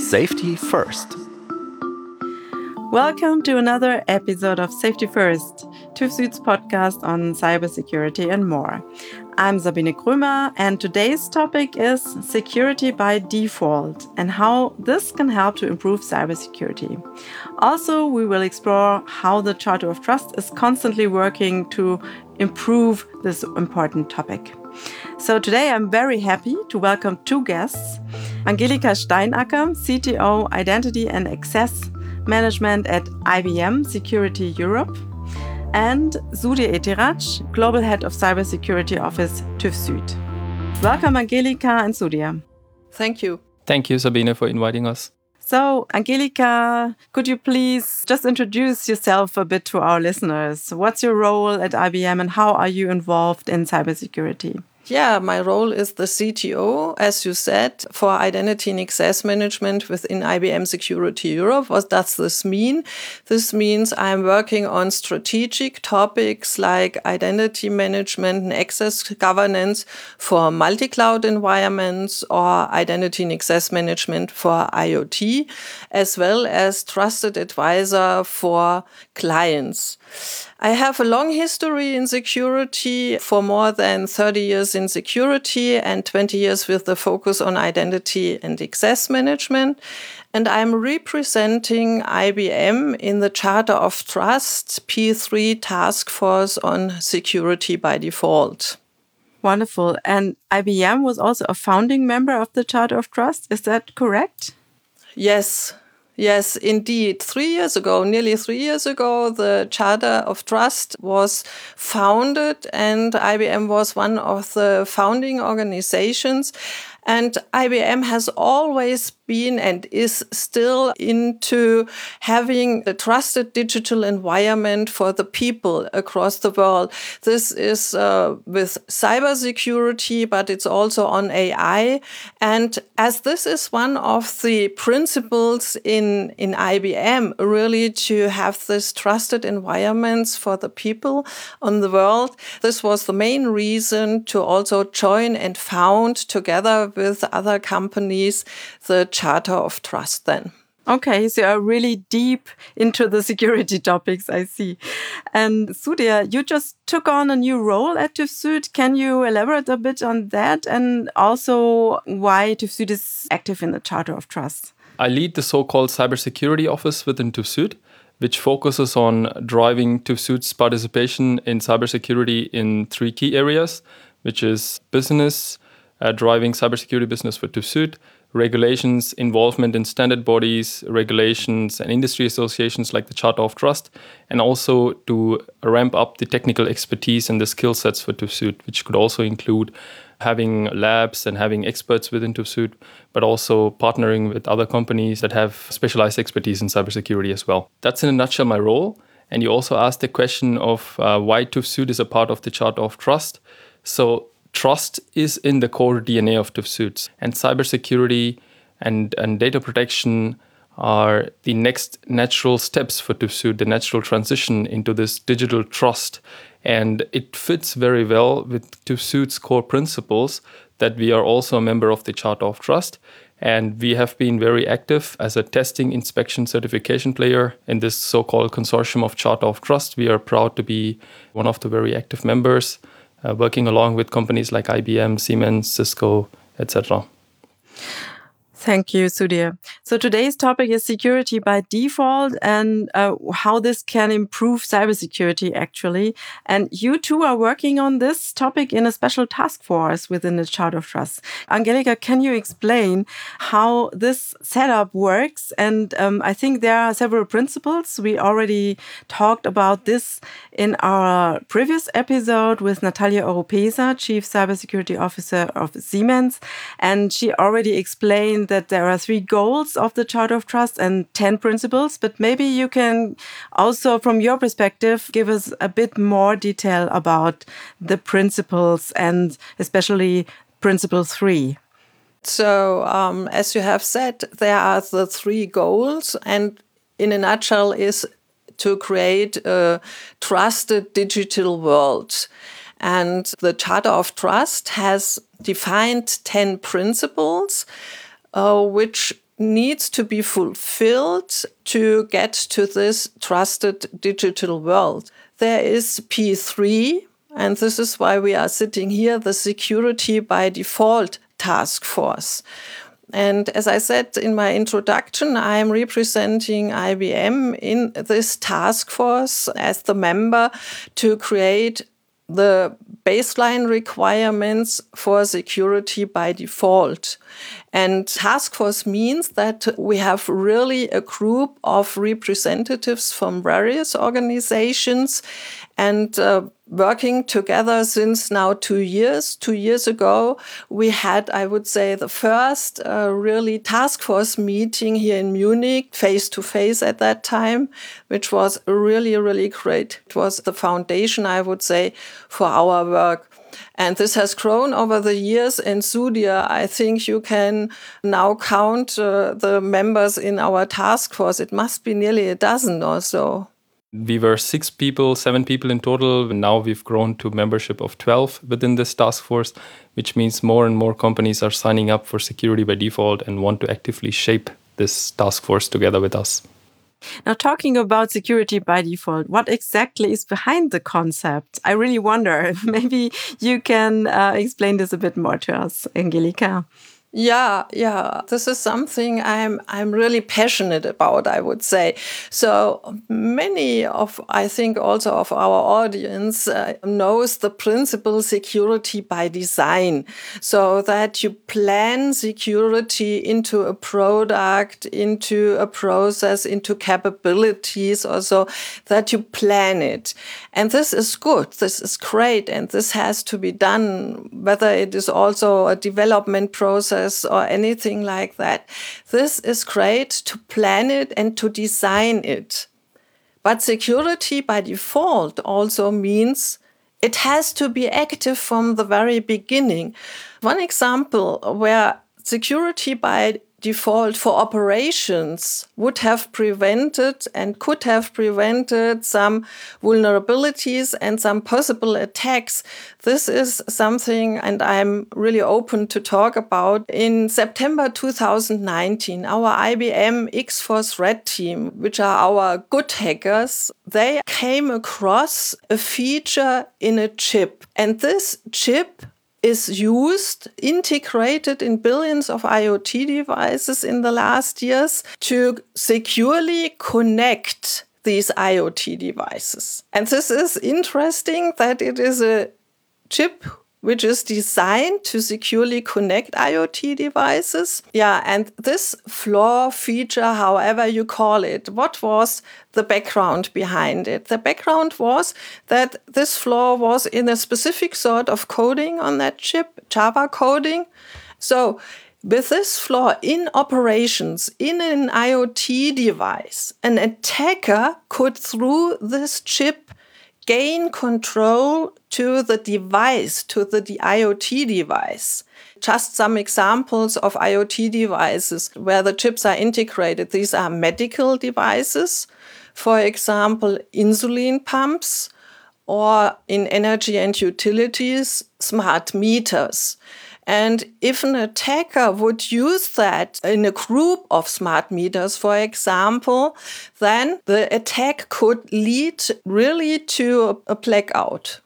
Safety First. Welcome to another episode of Safety First, TÜV Süd's podcast on cybersecurity and more. I'm Sabine Krömer, and today's topic is security by default and how this can help to improve cybersecurity. Also, we will explore how the Charter of Trust is constantly working to improve this important topic. So today I'm very happy to welcome two guests, Angelika Steinacker, CTO Identity and Access Management at IBM Security Europe, and Sudhir Ettiraj, Global Head of Cybersecurity Office, TÜV Süd. Welcome, Angelika and Sudhir. Thank you. Thank you, Sabine, for inviting us. So, Angelika, could you please just introduce yourself a bit to our listeners? What's your role at IBM and how are you involved in cybersecurity? Yeah, my role is the CTO, as you said, for Identity and Access Management within IBM Security Europe. What does this mean? This means I'm working on strategic topics like identity management and access governance for multi-cloud environments or identity and access management for IoT, as well as trusted advisor for clients. I have a long history in security, for more than 30 years in security and 20 years with the focus on identity and access management. And I'm representing IBM in the Charter of Trust P3 Task Force on Security by Default. Wonderful. And IBM was also a founding member of the Charter of Trust. Is that correct? Yes, indeed. Nearly 3 years ago, the Charter of Trust was founded and IBM was one of the founding organizations. And IBM has always been and is still into having a trusted digital environment for the people across the world. This is with cybersecurity, but it's also on AI. And as this is one of the principles in IBM, really to have this trusted environments for the people on the world, this was the main reason to also join and found together with other companies the Charter of Trust then. Okay, so you're really deep into the security topics, I see. And Sudhir, you just took on a new role at TÜV Süd. Can you elaborate a bit on that and also why TÜV Süd is active in the Charter of Trust? I lead the so-called cybersecurity office within TÜV Süd, which focuses on driving TÜV Süd's participation in cybersecurity in three key areas, which is business, driving cybersecurity business for TÜV Süd, regulations, involvement in standard bodies, regulations and industry associations like the Charter of Trust, and also to ramp up the technical expertise and the skill sets for TÜV Süd, which could also include having labs and having experts within TÜV Süd, but also partnering with other companies that have specialized expertise in cybersecurity as well. That's in a nutshell my role. And you also asked the question of why TÜV Süd is a part of the Charter of Trust. So trust is in the core DNA of TÜV Süd, and cybersecurity and data protection are the next natural steps for TÜV Süd, the natural transition into this digital trust. And it fits very well with TÜV Süd's core principles that we are also a member of the Charter of Trust. And we have been very active as a testing, inspection, certification player in this so-called consortium of Charter of Trust. We are proud to be one of the very active members, working along with companies like IBM, Siemens, Cisco, etc. Thank you, Sudhir. So today's topic is security by default and how this can improve cybersecurity, actually. And you two are working on this topic in a special task force within the Charter of Trust. Angelika, can you explain how this setup works? And I think there are several principles. We already talked about this in our previous episode with Natalia Oropesa, Chief Cybersecurity Officer of Siemens. And she already explained that there are 3 goals of the Charter of Trust and 10 principles, but maybe you can also, from your perspective, give us a bit more detail about the principles and especially Principle 3. So, as you have said, there are the 3 goals, and in a nutshell is to create a trusted digital world. And the Charter of Trust has defined 10 principles, which needs to be fulfilled to get to this trusted digital world. There is P3, and this is why we are sitting here, the Security by Default Task Force. And as I said in my introduction, I am representing IBM in this task force as the member to create the baseline requirements for security by default. And task force means that we have really a group of representatives from various organizations and working together since now 2 years. 2 years ago, we had, I would say, the first really task force meeting here in Munich, face-to-face at that time, which was really, really great. It was the foundation, I would say, for our work. And this has grown over the years. And Sudhir, I think you can now count the members in our task force. It must be nearly a dozen or so. We were 7 people in total. Now we've grown to membership of 12 within this task force, which means more and more companies are signing up for security by default and want to actively shape this task force together with us. Now, talking about security by default, what exactly is behind the concept? I really wonder. Maybe you can explain this a bit more to us, Angelika. Yeah. This is something I'm really passionate about, I would say. So many of, I think also of our audience knows the principle security by design. So that you plan security into a product, into a process, into capabilities, or so that you plan it. And this is good. This is great. And this has to be done, whether it is also a development process or anything like that. This is great to plan it and to design it. But security by default also means it has to be active from the very beginning. One example where security by default for operations would have prevented and could have prevented some vulnerabilities and some possible attacks. This is something, and I'm really open to talk about. In September 2019, our IBM X-Force Red Team, which are our good hackers, they came across a feature in a chip. And this chip is used, integrated in billions of IoT devices in the last years to securely connect these IoT devices. And this is interesting that it is a chip which is designed to securely connect IoT devices. Yeah, and this flaw, feature, however you call it, what was the background behind it? The background was that this flaw was in a specific sort of coding on that chip, Java coding. So with this flaw in operations in an IoT device, an attacker could, through this chip, gain control to the device, to the IoT device. Just some examples of IoT devices where the chips are integrated. These are medical devices, for example, insulin pumps, or in energy and utilities, smart meters. And if an attacker would use that in a group of smart meters, for example, then the attack could lead really to a blackout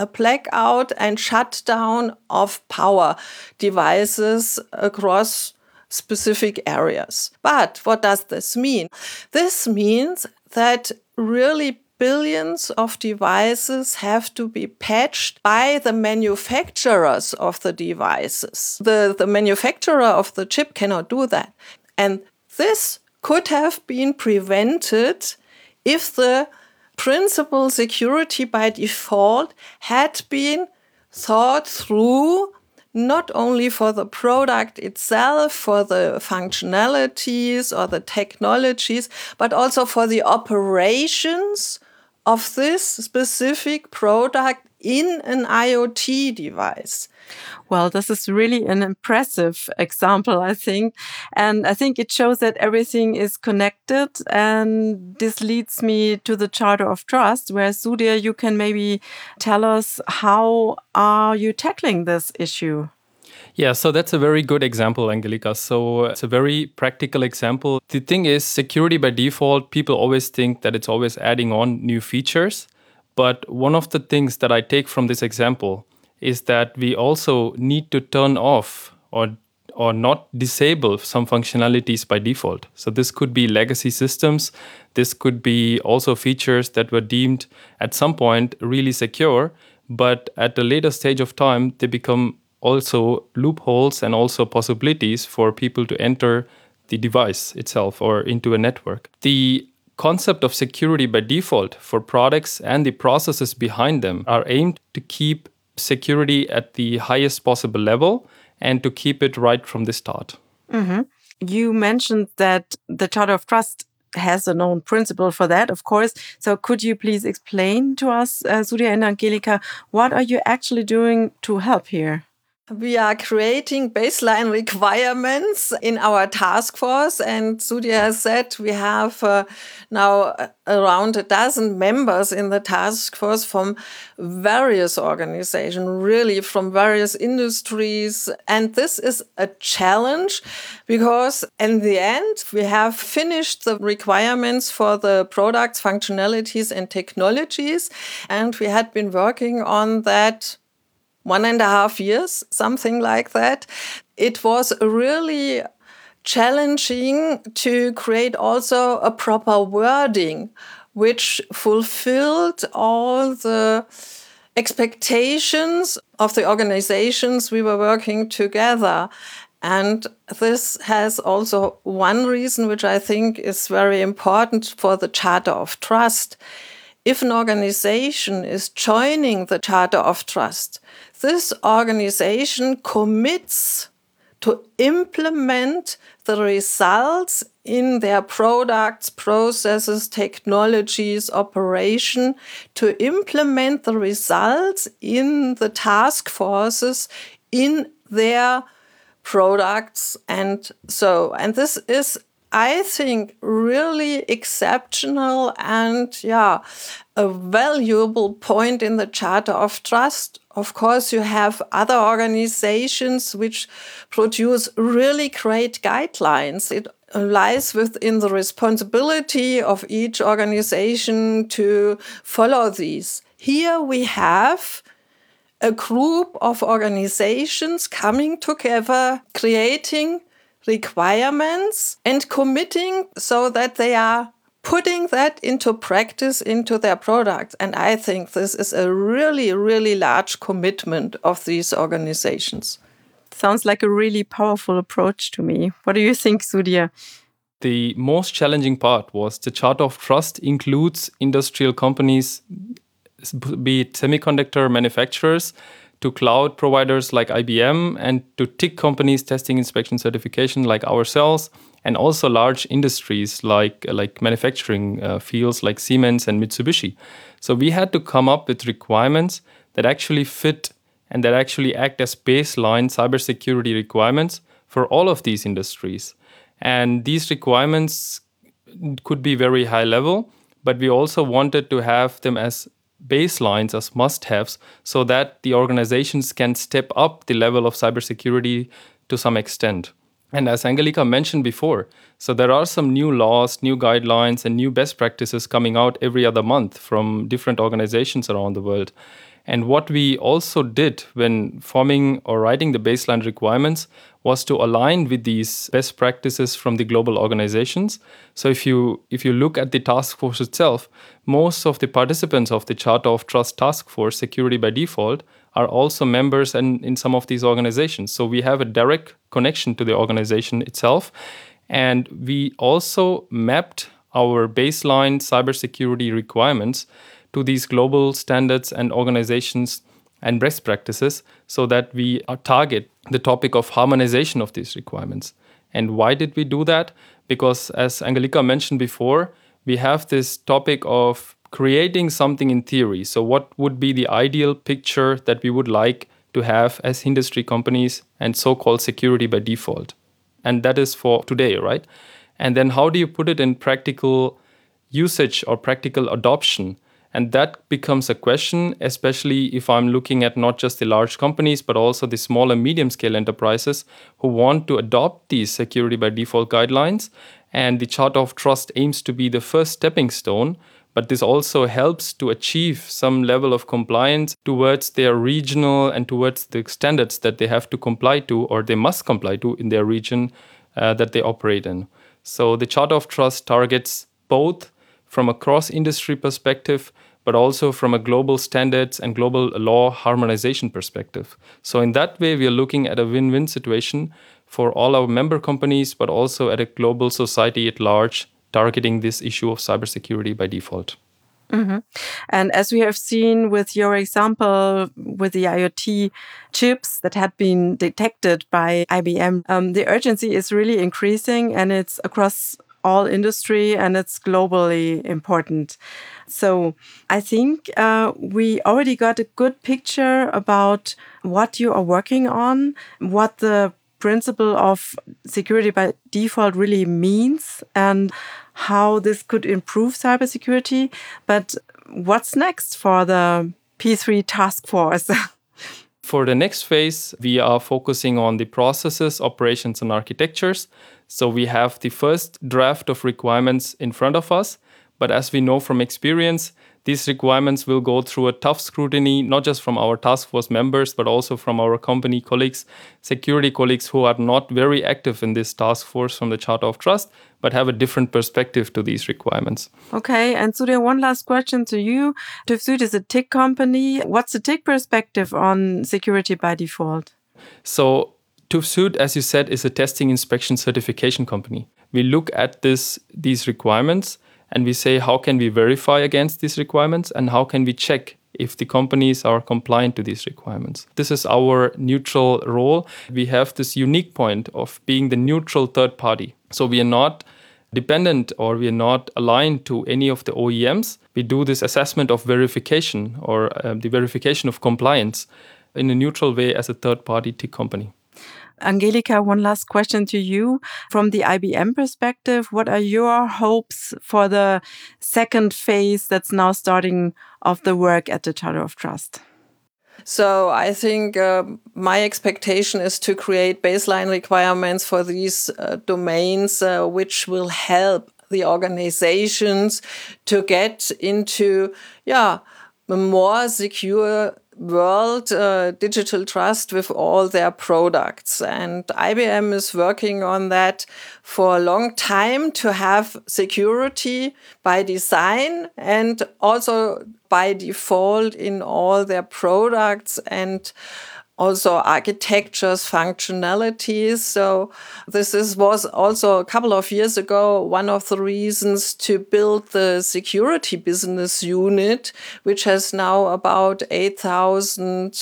and shutdown of power devices across specific areas. But what does this mean? This means that really billions of devices have to be patched by the manufacturers of the devices. The manufacturer of the chip cannot do that. And this could have been prevented if the principle security by default had been thought through, not only for the product itself, for the functionalities or the technologies, but also for the operations of this specific product in an IoT device. Well, this is really an impressive example, I think. And I think it shows that everything is connected. And this leads me to the Charter of Trust, where Sudhir, you can maybe tell us, how are you tackling this issue? Yeah, so that's a very good example, Angelika. So it's a very practical example. The thing is, security by default, people always think that it's always adding on new features. But one of the things that I take from this example is that we also need to turn off or not disable some functionalities by default. So this could be legacy systems. This could be also features that were deemed at some point really secure, but at a later stage of time, they become also loopholes and also possibilities for people to enter the device itself or into a network. The concept of security by default for products and the processes behind them are aimed to keep security at the highest possible level and to keep it right from the start. Mm-hmm. You mentioned that the Charter of Trust has a known principle for that, of course. So could you please explain to us, Surya and Angelika, what are you actually doing to help here? We are creating baseline requirements in our task force, and Surya has said we have now around a dozen members in the task force from various organizations, really from various industries. And this is a challenge because in the end, we have finished the requirements for the products, functionalities, and technologies, and we had been working on that 1.5 years, something like that. It was really challenging to create also a proper wording which fulfilled all the expectations of the organizations we were working together. And this has also one reason which I think is very important for the Charter of Trust. If an organization is joining the Charter of Trust, this organization commits to implement the results in their products, processes, technologies, operation, to implement the results in the task forces in their products. And this is, I think, really exceptional and a valuable point in the Charter of Trust. Of course, you have other organizations which produce really great guidelines. It lies within the responsibility of each organization to follow these. Here we have a group of organizations coming together, creating requirements and committing so that they are putting that into practice into their products. And I think this is a really, really large commitment of these organizations. Sounds like a really powerful approach to me. What do you think, Surya? The most challenging part was the Charter of Trust includes industrial companies, be it semiconductor manufacturers, to cloud providers like IBM, and to TIC companies, testing, inspection, certification like ourselves, and also large industries like manufacturing fields like Siemens and Mitsubishi. So we had to come up with requirements that actually fit and that actually act as baseline cybersecurity requirements for all of these industries. And these requirements could be very high level, but we also wanted to have them as baselines, as must-haves, so that the organizations can step up the level of cybersecurity to some extent. And as Angelika mentioned before, so there are some new laws, new guidelines, and new best practices coming out every other month from different organizations around the world. And what we also did when forming or writing the baseline requirements was to align with these best practices from the global organizations. So if you look at the task force itself, most of the participants of the Charter of Trust Task Force, Security by Default, are also members in some of these organizations. So we have a direct connection to the organization itself. And we also mapped our baseline cybersecurity requirements to these global standards and organizations and best practices so that we target the topic of harmonization of these requirements. And why did we do that? Because as Angelika mentioned before, we have this topic of creating something in theory. So what would be the ideal picture that we would like to have as industry companies and so-called security by default? And that is for today, right? And then how do you put it in practical usage or practical adoption? And that becomes a question, especially if I'm looking at not just the large companies, but also the small and medium-scale enterprises who want to adopt these security by default guidelines. And the Charter of Trust aims to be the first stepping stone, but this also helps to achieve some level of compliance towards their regional and towards the standards that they have to comply to, or they must comply to in their region that they operate in. So the Charter of Trust targets both from a cross-industry perspective, but also from a global standards and global law harmonization perspective. So in that way, we are looking at a win-win situation for all our member companies, but also at a global society at large, targeting this issue of cybersecurity by default. Mm-hmm. And as we have seen with your example with the IoT chips that had been detected by IBM, the urgency is really increasing, and it's across all industry and it's globally important. So I think we already got a good picture about what you are working on, what the principle of security by default really means, and how this could improve cybersecurity. But what's next for the P3 task force? For the next phase, we are focusing on the processes, operations, and architectures. So we have the first draft of requirements in front of us. But as we know from experience, these requirements will go through a tough scrutiny, not just from our task force members, but also from our company colleagues, security colleagues who are not very active in this task force from the Charter of Trust, but have a different perspective to these requirements. Okay, and Surya, one last question to you. TÜV Süd is a TIC company. What's the TIC perspective on security by default? So TÜV Süd, as you said, is a testing, inspection, certification company. We look at these requirements and we say, how can we verify against these requirements and how can we check if the companies are compliant to these requirements? This is our neutral role. We have this unique point of being the neutral third party. So we are not dependent or we are not aligned to any of the OEMs. We do this assessment of verification or the verification of compliance in a neutral way as a third party TIC company. Angelika, one last question to you. From the IBM perspective, what are your hopes for the second phase that's now starting of the work at the Charter of Trust? So I think my expectation is to create baseline requirements for these domains, which will help the organizations to get into a more secure world, digital trust with all their products. And IBM is working on that for a long time to have security by design and also by default in all their products and also architectures, functionalities. So this was also a couple of years ago one of the reasons to build the security business unit, which has now about 8,000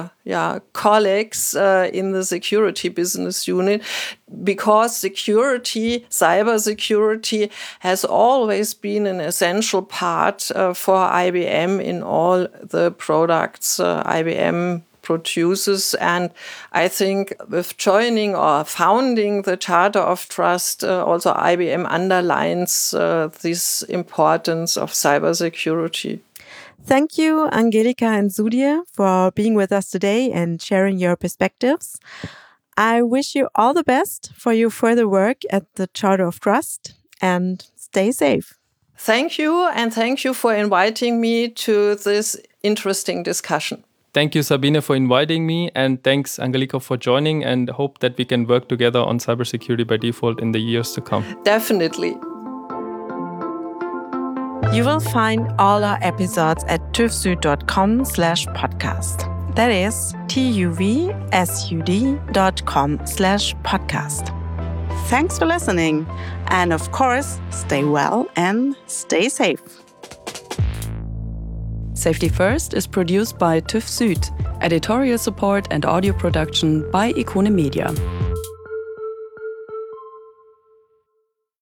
colleagues in the security business unit, because security, cybersecurity, has always been an essential part for IBM in all the products IBM produces. And I think with joining or founding the Charter of Trust, also IBM underlines this importance of cybersecurity. Thank you, Angelika and Sudhir, for being with us today and sharing your perspectives. I wish you all the best for your further work at the Charter of Trust, and stay safe. Thank you, and thank you for inviting me to this interesting discussion. Thank you, Sabine, for inviting me, and thanks, Angelika, for joining, and hope that we can work together on cybersecurity by default in the years to come. Definitely. You will find all our episodes at tuvsud.com/podcast. That is tuvsud.com/podcast. Thanks for listening. And of course, stay well and stay safe. Safety First is produced by TÜV Süd. Editorial support and audio production by Ikone Media.